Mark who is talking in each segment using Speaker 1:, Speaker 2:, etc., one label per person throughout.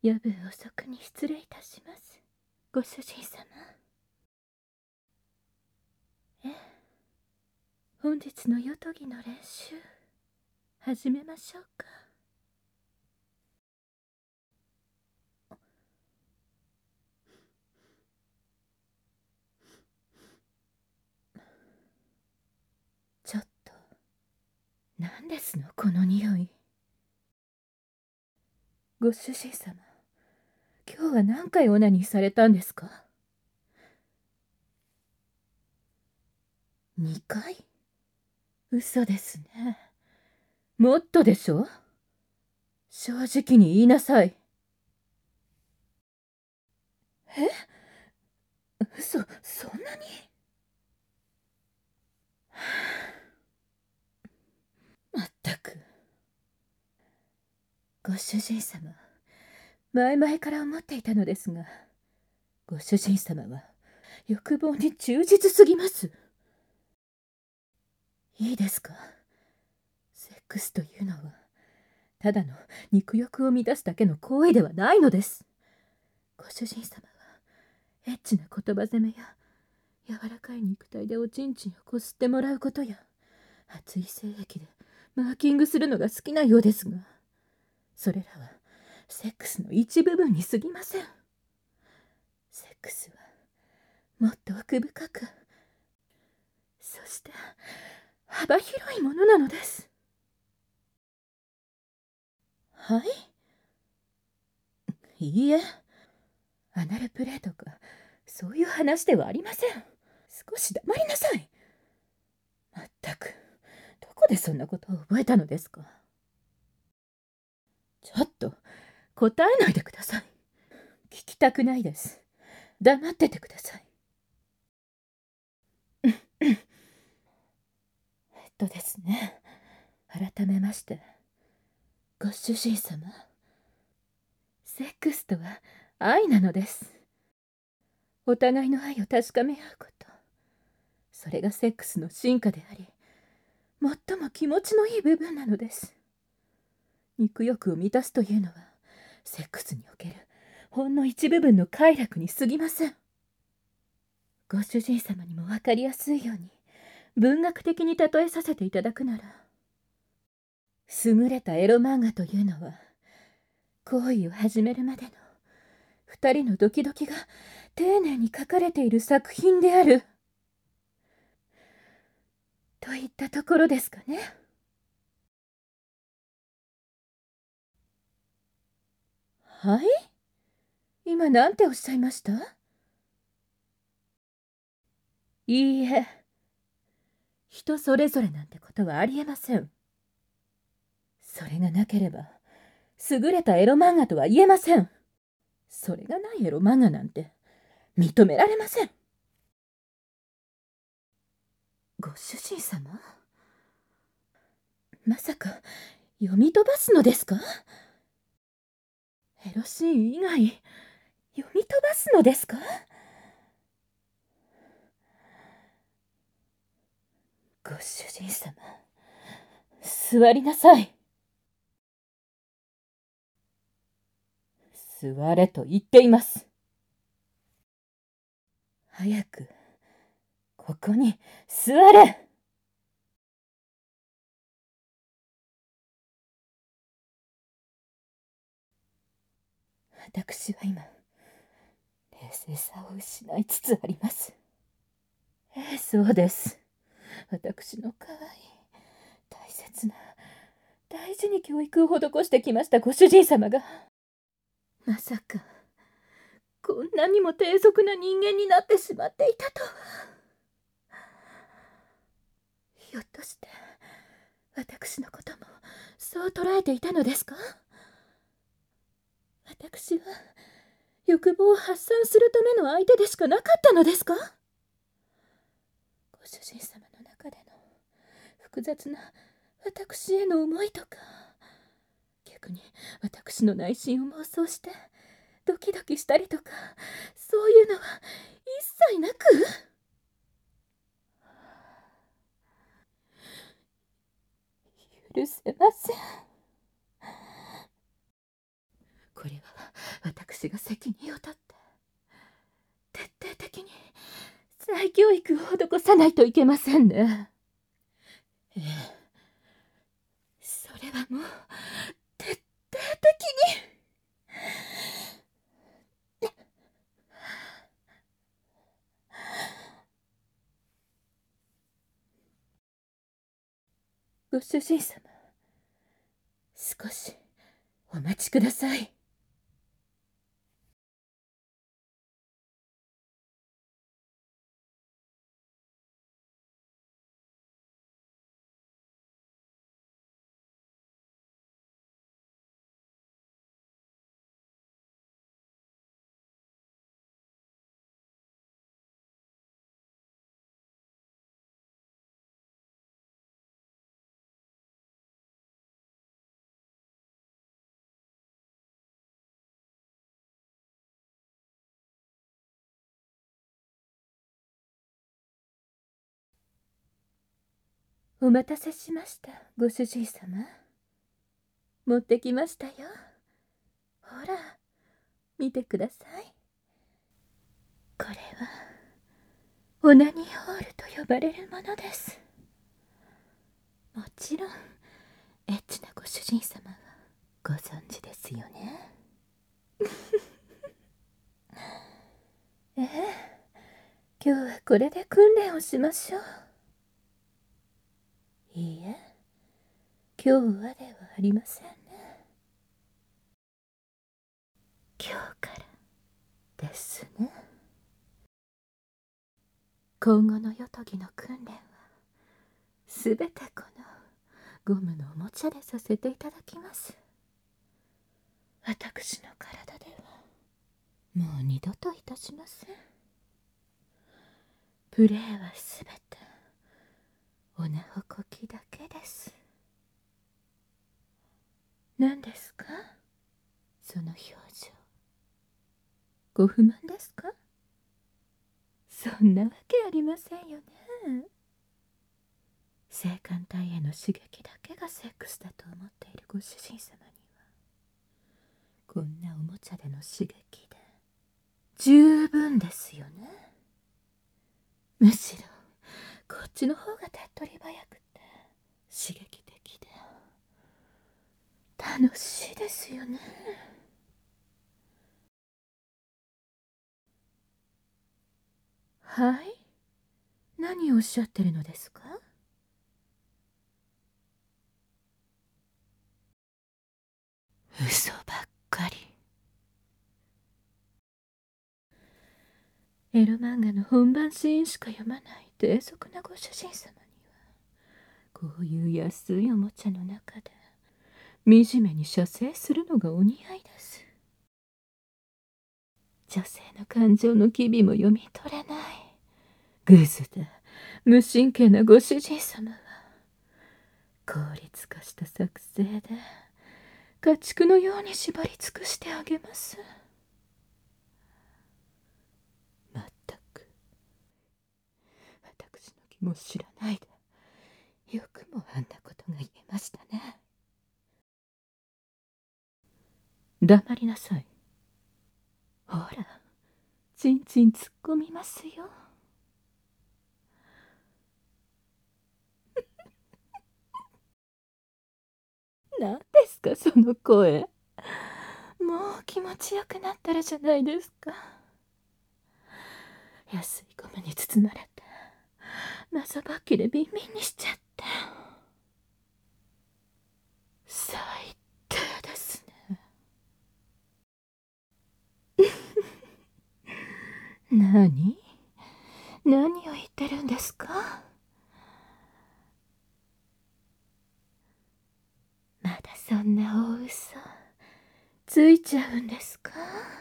Speaker 1: 夜分遅くに失礼いたします、ご主人様。本日の夜伽の練習始めましょうか。ちょっと何ですのこの匂い。ご主人様、今日は何回オナニーされたんですか？2回？嘘ですね。もっとでしょ。正直に言いなさい。え？そんなに？まったく。ご主人様、前々から思っていたのですが、ご主人様は欲望に忠実すぎます。いいですか？セックスというのはただの肉欲を満たすだけの行為ではないのです。ご主人様はエッチな言葉攻めや柔らかい肉体でおちんちんをこすってもらうことや熱い精液でマーキングするのが好きなようですが、それらはセックスの一部分に過ぎません。セックスはもっと奥深く、そして幅広いものなのです。はい？いいえ、アナルプレイとかそういう話ではありません。少し黙りなさい。まったく、どこでそんなことを覚えたのですか？ちょっと答えないでください。聞きたくないです。黙っててください。ですね、改めましてご主人様、セックスとは愛なのです。お互いの愛を確かめ合うこと、それがセックスの進化であり、最も気持ちのいい部分なのです。肉欲を満たすというのはセックスにおけるほんの一部分の快楽に過ぎません。ご主人様にも分かりやすいように文学的に例えさせていただくなら、優れたエロ漫画というのは行為を始めるまでの二人のドキドキが丁寧に書かれている作品であるといったところですかね。はい？今なんておっしゃいました？いいえ、人それぞれなんてことはありえません。それがなければ優れたエロ漫画とは言えません。それがないエロ漫画なんて認められません。ご主人様、まさか読み飛ばすのですか？エロシーン以外読み飛ばすのですか？ご主人様、座りなさい。座れと言っています。早くここに座れ。私は今冷静さを失いつつあります。そうです。私の可愛い大切な大事に教育を施してきましたご主人様が、まさかこんなにも低俗な人間になってしまっていたとは。ひょっとして私のこともそう捉えていたのですか？私は欲望を発散するための相手でしかなかったのですか？ご主人様の中での複雑な私への思いとか、逆に私の内心を妄想してドキドキしたりとか、そういうのは一切なく。許せません。 これは私が責任を取って徹底的に再教育を施さないといけませんね。ええ、それはもう徹底的に。ご主人様、少しお待ちください。お待たせしました、ご主人様。持ってきましたよ。ほら、見てください。これはオナニーホールと呼ばれるものです。もちろんエッチなご主人様はご存知ですよね。ええ、今日はこれで訓練をしましょう。いいえ、今日はではありませんね。今日からですね。今後のよとぎの訓練はすべてこのゴムのおもちゃでさせていただきます。私の体ではもう二度といたしません。プレーはすべておなほこきだけです。何ですか、その表情。ご不満ですか？そんなわけありませんよね。性感帯への刺激だけがセックスだと思っているご主人様には、こんなおもちゃでの刺激で十分ですよね。むしろこっちの方が手っ取り早くて刺激的で楽しいですよね。はい、何をおっしゃってるのですか？嘘ばっかり。エロ漫画の本番シーンしか読まない低俗なご主人様には、こういう安いおもちゃの中で惨めに射精するのがお似合いです。女性の感情の機微も読み取れないグズで無神経なご主人様は、効率化した作成で家畜のように縛り尽くしてあげます。まったく私の気も知らないでよくもあんなことが言えましたね。黙りなさい。ほら、ちんちん突っ込みますよ。何ですかその声。もう気持ちよくなったらじゃないですか。安いゴムに包まれて謎ばっきでビンビンにしちゃって、最低ですね。何を言ってるんですか？まだそんな大嘘ついちゃうんですか？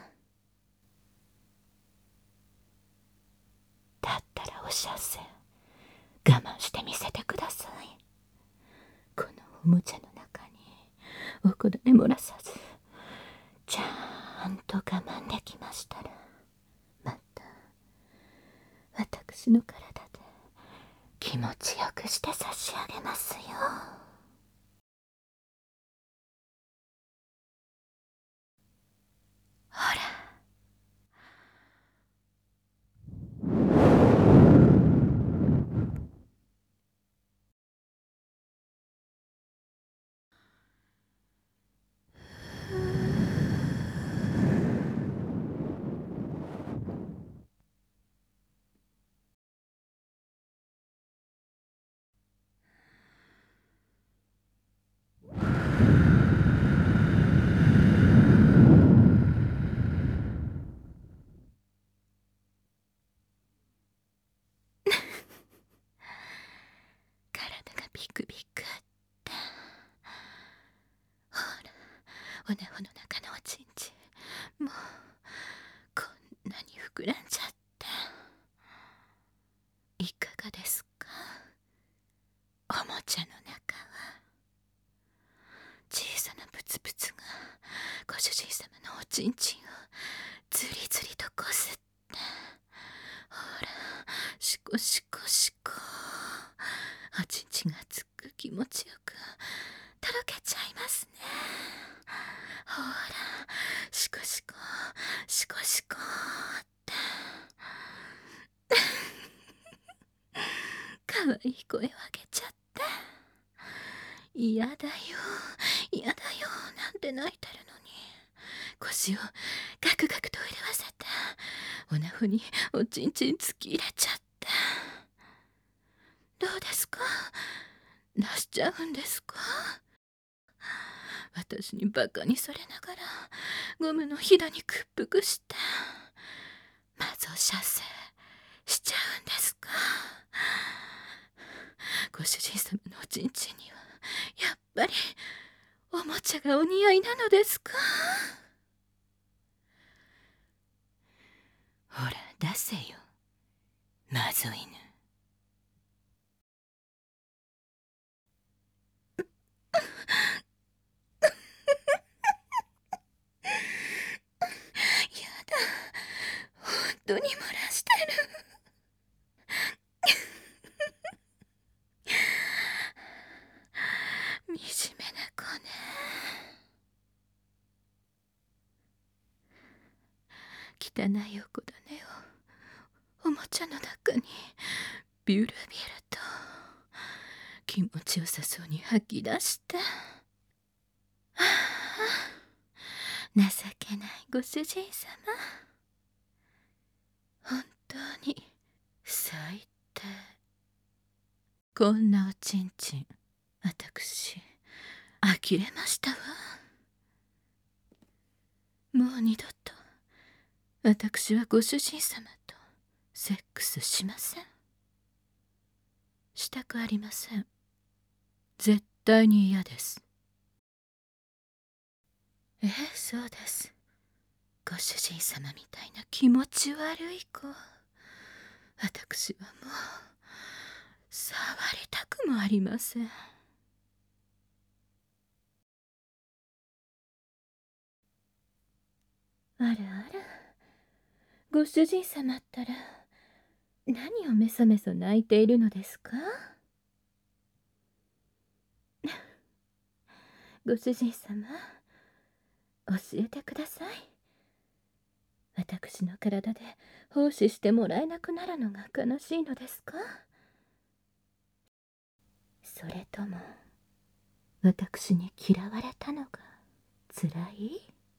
Speaker 1: だったらお射精我慢してみせてください。このおもちゃの中におこだね漏らさずちゃんと我慢できましたら、また私の体で気持ちよくして差し上げますよ。 もこんなに膨らんじゃって。いかがですか、おもちゃの中は。小さなブツブツがご主人様のおちんちんをずりずりとこすって、ほら、シコシコシコ、おちんちんがつく気持ちよくとろけちゃいますね。ほら、シコシコシコシコって。かわいい声を上げちゃって、嫌だよ嫌だよなんて泣いてるのに、腰をガクガクと震わせて、おなほにおちんちん突き入れちゃって。どうですか、出しちゃうんですか。私にバカにされながらゴムのひだに屈服して、マゾ射精しちゃうんですか。ご主人様のおちんちんにはやっぱりおもちゃがお似合いなのですか。ほら出せよ、マゾ犬。やだ、本当に漏らしてる。惨めな子ね。汚いお子種をおもちゃの中にビュルビュルと気持ちよさそうに吐き出して。はあ、情けないご主人様、本当に最低。こんなおちんちん、私呆れましたわ。もう二度と私はご主人様とセックスしません。したくありません。絶対に嫌です。そうです。ご主人様みたいな気持ち悪い子、私はもう触りたくもありません。あらあら、ご主人様ったら何をメソメソ泣いているのですか。ご主人様、教えてください。私の体で奉仕してもらえなくなるのが悲しいのですか。それとも私に嫌われたのがつらい。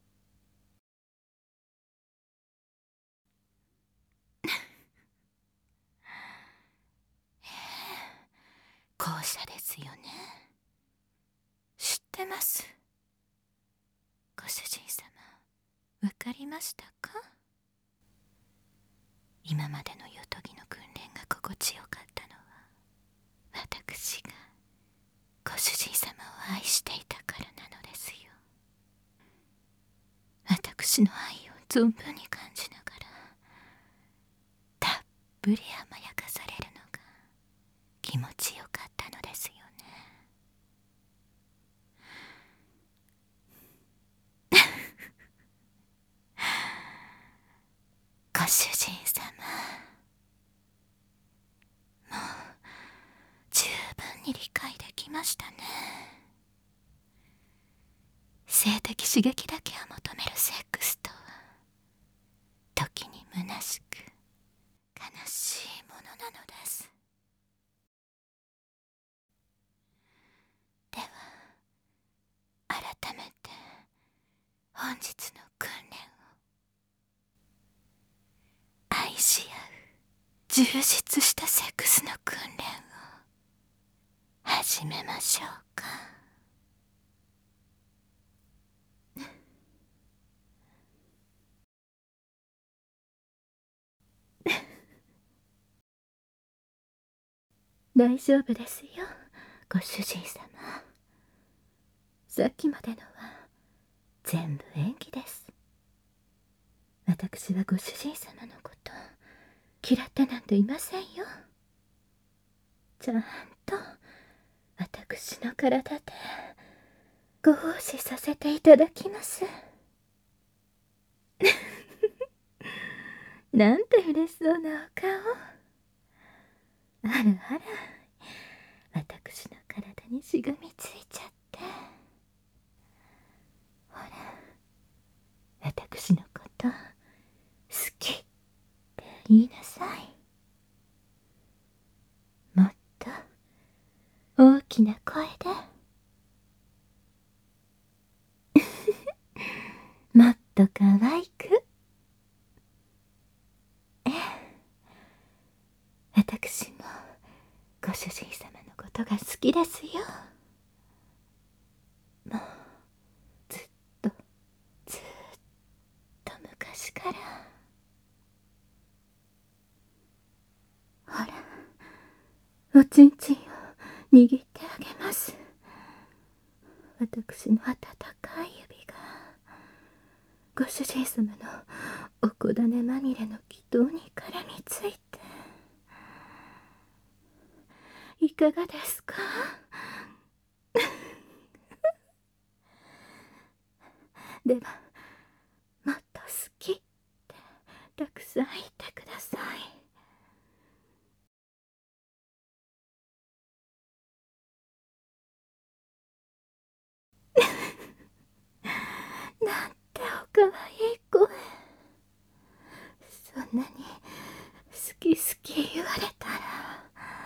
Speaker 1: 後者ですよね。知ってます。ご主人様、わかりましたか。今までのよとぎの訓練が心地よかったのは、私がご主人様を愛していたからなのですよ。私の愛を存分に感じながらたっぷり甘やかされるのが気持ちよかったのですよね。ご主人様、もう十分に理解できましたね。性的刺激だけを求めるセックスとは、時に虚しく悲しいものなのです。では改めて本日の訓練を、愛し合う充実したセックスの訓練を始めましょうか。大丈夫ですよ、ご主人様。さっきまでのは全部演技です。 私はご主人様のこと嫌ってなんていませんよ。ちゃんと私の体でご奉仕させていただきます。なんて嬉しそうなお顔。あらあら、私の体にしがみついちゃって。ほら、私のこと好きって言いなさい。もっと大きな声で。もっと可愛く。ええ、私もご主人様のことが好きですよ。もうずっとずっと昔から。ほら、おちんちんを握ってあげます。私の温かい指がご主人様のおこだねまみれの気筒に絡みついて。いかがですか？ではもっと好きってたくさん言ってください。なんておかわいい声。そんなに好き好き言われたら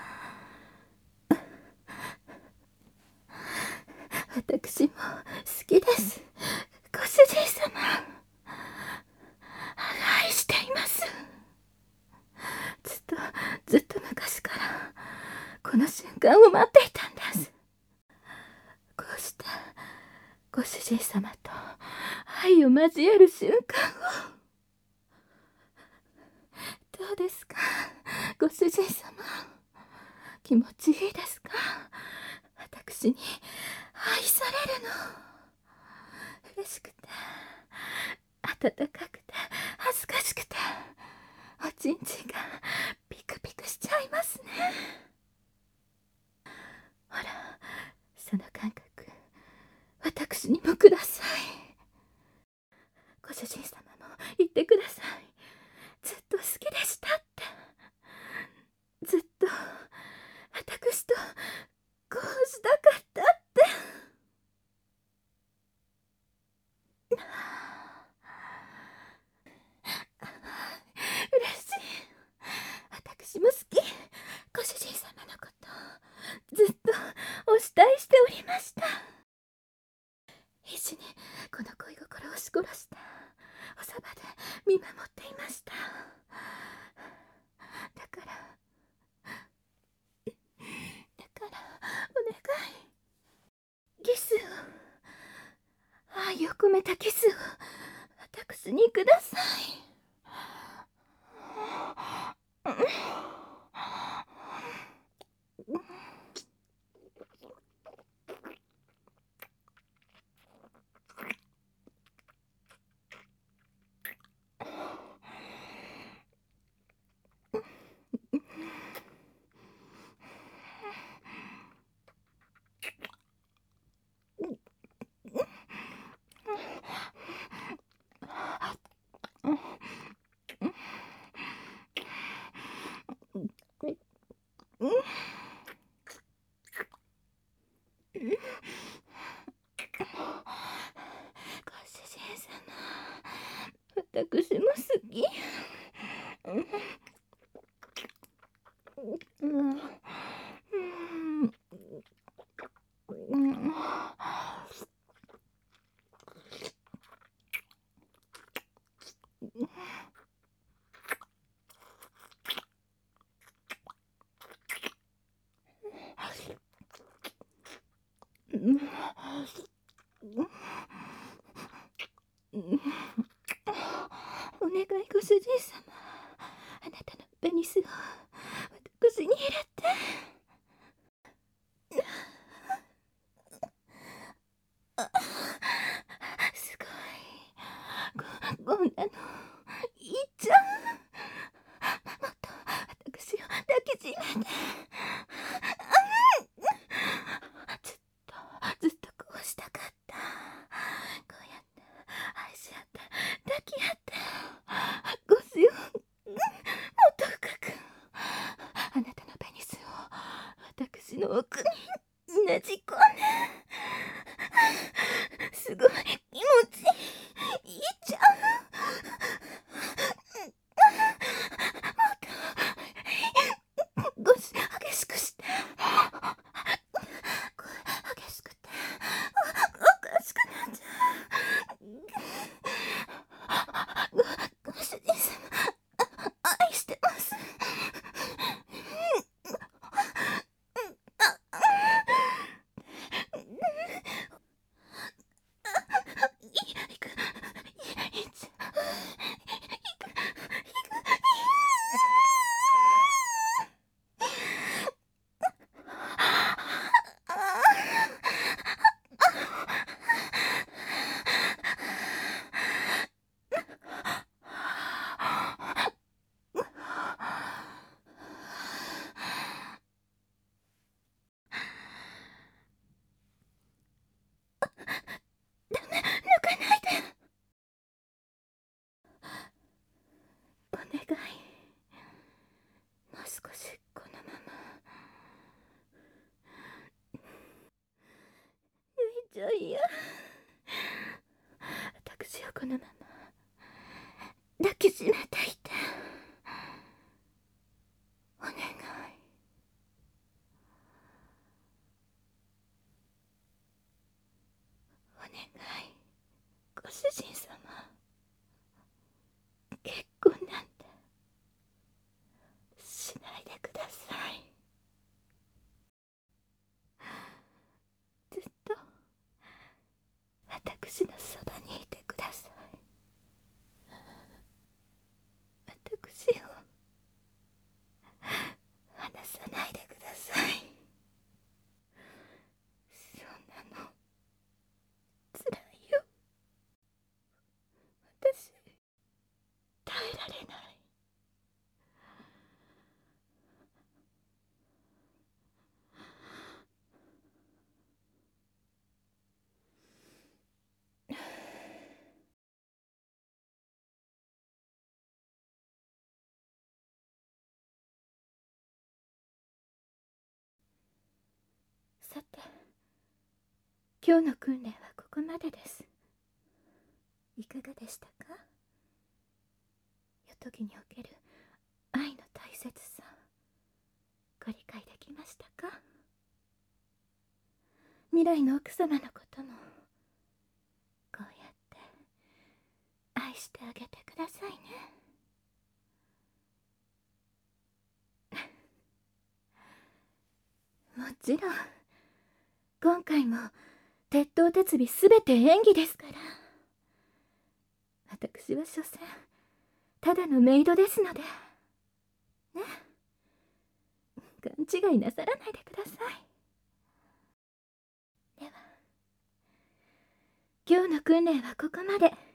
Speaker 1: 私も好きです。ご主人様、愛しています。ずっとずっと昔からこの瞬間を待っていたんです。こうしてご主人様と愛を交える瞬間を。どうですか、ご主人様。気持ちいいですか？私に愛されるの。嬉しくて、温かくて、恥ずかしくて、おちんちんがピクピクしちゃいますね。ほら、その感覚、私にもください。ご主人様も言ってください。ずっと好きでしたって。ずっと私とこうしたかったって。嬉しい。私も好き。ご主人様のことずっとお慕いしておりました。必死にこの恋心を押し殺しておそばで見守っていました。だからお願い、キスを、愛を込めたキスを私にください。ご主人様、私も好き。お願い、ご主人様。あなたのペニスを私に入れて。すごい。こんなの願い、もう少しこのまま。ゆいちゃんや、私をこのまま抱きしめていて。お願い。お願い、ご主人様。結婚なんてしないでください。ずっと私のそばにいてください。私を離さないでください。そんなのつらいよ。私耐えられない。さて、今日の訓練はここまでです。いかがでしたか？夜伽における愛の大切さ、ご理解できましたか？未来の奥様のこともこうやって愛してあげてくださいね。もちろん今回も鉄頭鉄尾すべて演技ですから。私は所詮ただのメイドですのでね。勘違いなさらないでください。では今日の訓練はここまで。